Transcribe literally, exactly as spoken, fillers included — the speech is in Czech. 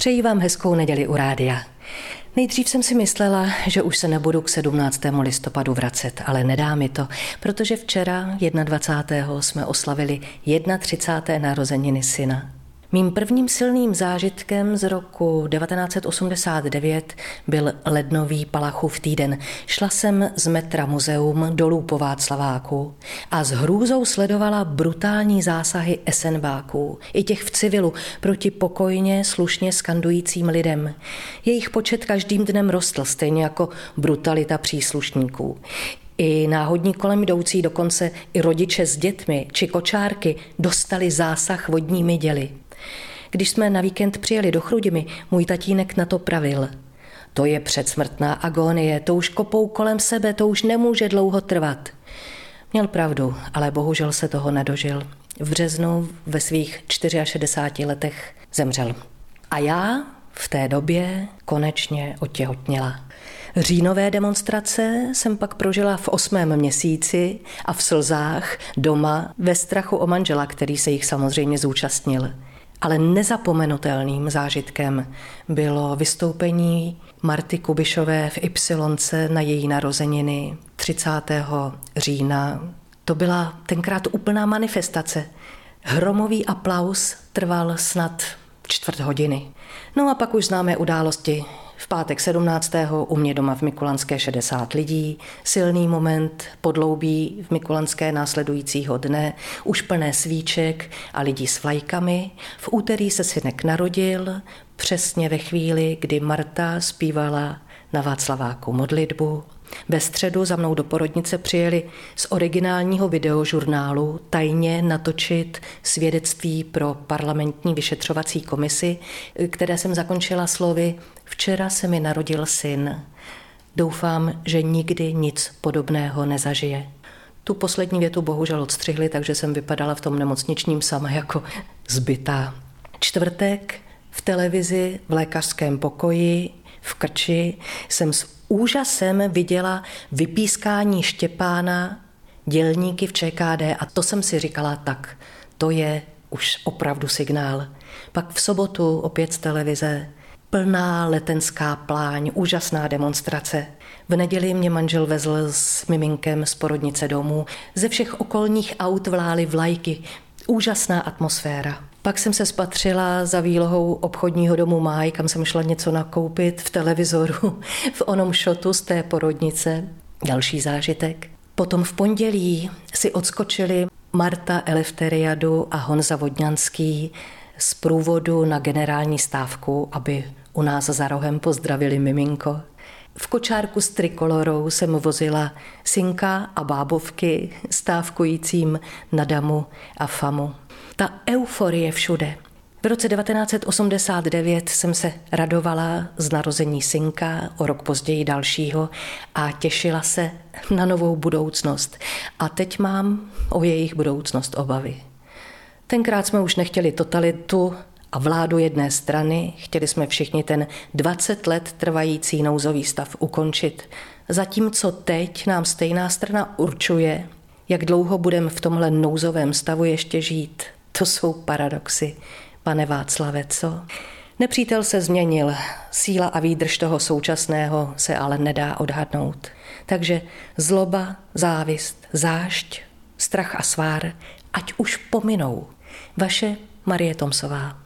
Přeji vám hezkou neděli u rádia. Nejdřív jsem si myslela, že už se nebudu k sedmnáctému listopadu vracet, ale nedá mi to, protože včera dvacátého prvního jsme oslavili třicáté první narozeniny syna. Mým prvním silným zážitkem z roku devatenáct set osmdesát devět byl lednový Palachův týden. Šla jsem z metra Muzeum dolů po Václaváku a s hrůzou sledovala brutální zásahy esenbáků, i těch v civilu, proti pokojně, slušně skandujícím lidem. Jejich počet každým dnem rostl, stejně jako brutalita příslušníků. I náhodní kolem jdoucí, dokonce i rodiče s dětmi či kočárky dostali zásah vodními děly. Když jsme na víkend přijeli do Chrudimi, můj tatínek na to pravil. To je předsmrtná agonie, to už kopou kolem sebe, to už nemůže dlouho trvat. Měl pravdu, ale bohužel se toho nedožil. V březnu ve svých šedesáti čtyřech letech zemřel. A já v té době konečně otěhotněla. Říjnové demonstrace jsem pak prožila v osmém měsíci a v slzách doma ve strachu o manžela, který se jich samozřejmě zúčastnil. Ale nezapomenutelným zážitkem bylo vystoupení Marty Kubišové v Ypsilonce na její narozeniny třicátého října. To byla tenkrát úplná manifestace. Hromový aplaus trval snad čtvrt hodiny. No a pak už známé události. V pátek sedmnáctého u mě doma v Mikulanské šedesát lidí, silný moment, podloubí v Mikulanské následujícího dne, už plné svíček a lidí s vlajkami. V úterý se synek narodil, přesně ve chvíli, kdy Marta zpívala na Václaváku modlitbu. Ve středu za mnou do porodnice přijeli z originálního videožurnálu tajně natočit svědectví pro parlamentní vyšetřovací komisi, které jsem zakončila slovy: Včera se mi narodil syn. Doufám, že nikdy nic podobného nezažije. Tu poslední větu bohužel odstřihli, takže jsem vypadala v tom nemocničním sama jako zbytá. Čtvrtek v televizi v lékařském pokoji v Krči jsem s úžasem viděla vypískání Štěpána dělníky v ČKD a to jsem si říkala, tak to je už opravdu signál. Pak v sobotu opět z televize plná letenská pláň, úžasná demonstrace. V neděli mě manžel vezl s miminkem z porodnice domů. Ze všech okolních aut vlály vlajky. Úžasná atmosféra. Pak jsem se spatřila za výlohou obchodního domu Máj, kam jsem šla něco nakoupit v televizoru, v onom šotu z té porodnice. Další zážitek. Potom v pondělí si odskočili Marta Eleftheriadu a Honza Vodňanský z průvodu na generální stávku, aby u nás za rohem pozdravili miminko. V kočárku s trikolorou jsem vozila synka a bábovky stávkujícím na Damu a Famu. Ta euforie všude. V roce devatenáct set osmdesát devět jsem se radovala z narození synka, o rok později dalšího a těšila se na novou budoucnost. A teď mám o jejich budoucnost obavy. Tenkrát jsme už nechtěli totalitu a vládu jedné strany, chtěli jsme všichni ten dvacet let trvající nouzový stav ukončit. Zatímco teď nám stejná strana určuje, jak dlouho budeme v tomhle nouzovém stavu ještě žít. To jsou paradoxy, pane Václave, co? Nepřítel se změnil, síla a výdrž toho současného se ale nedá odhadnout. Takže zloba, závist, zášť, strach a svár, ať už pominou. Vaše Marie Tomsová.